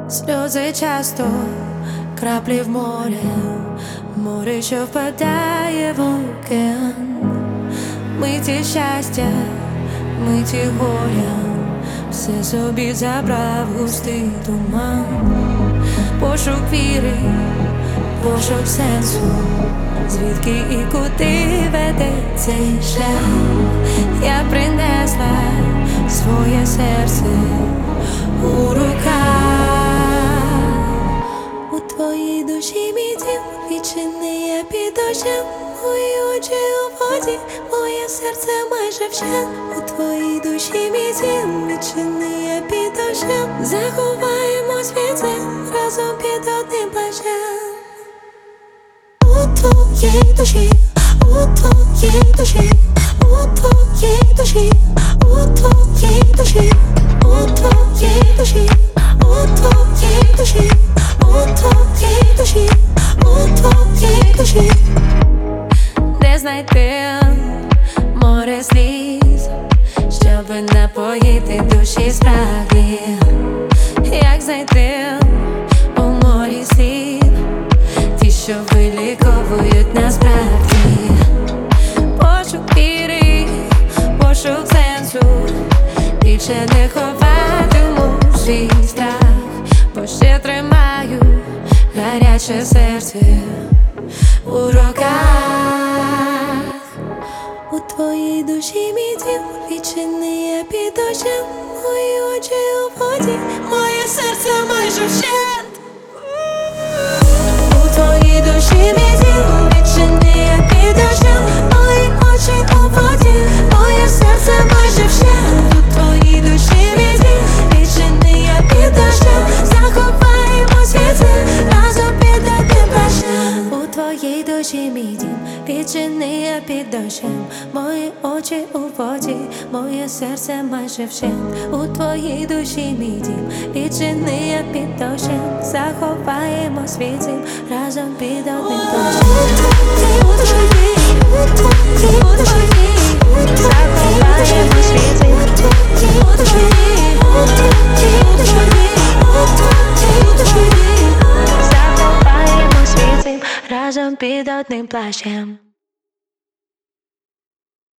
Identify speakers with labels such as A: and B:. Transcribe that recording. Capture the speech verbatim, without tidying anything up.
A: Сльози часто, краплі в море, море, що впадає в океан, миті щастя, миті горя, все собі забрав густий туман. Пошук віри, пошук сенсу, звідки і куди веде цей шлях. Я принесла своє серце у руках. У твоїй душі мій дім, відчини я під дощем, мої очі у воді, моє серце майже вщент. У твоїй душі мій дім, відчини я під дощем, заховаємось від цим разом під одним плащем. У твоїй душі, у твоїй душі, у твоїй душі, у твоїй душі, у твоїй душі, у твоїй душі, у твоїй душі, у твоїй душі. Де знайти море сліз, щоб напоїти душі спраглі? Як знайти у морі слів, ті, що виліковують насправді? Пошук віри, пошук сенсу, більше не ховатиму свій страх, бо ще тримаю гаряче серце у руках. У твоїй душі мій дім, відчини я під дощем, мої очі у воді, моє серце майже вщент. У твоїй душі мій дім, відчини я під дощем, мої очі у воді, моє серце майже вщент. У твоїй душі мій дім, відчини я під дощем, заховаємось від цим разом під одним плащем. У твоїй душі мій дім, відчини я під дощем, мої очі у воді, моє серце майже вщент. У твоїй душі мій дім, відчини я під дощем, заховаємось від цим разом під одним плащем. У твоїй, у твоїй, у твоїй, заховаємось від цим. У твоїй, у твоїй, у твоїй, у твоїй, у твоїй, заховаємось від цим разом під одним плащем.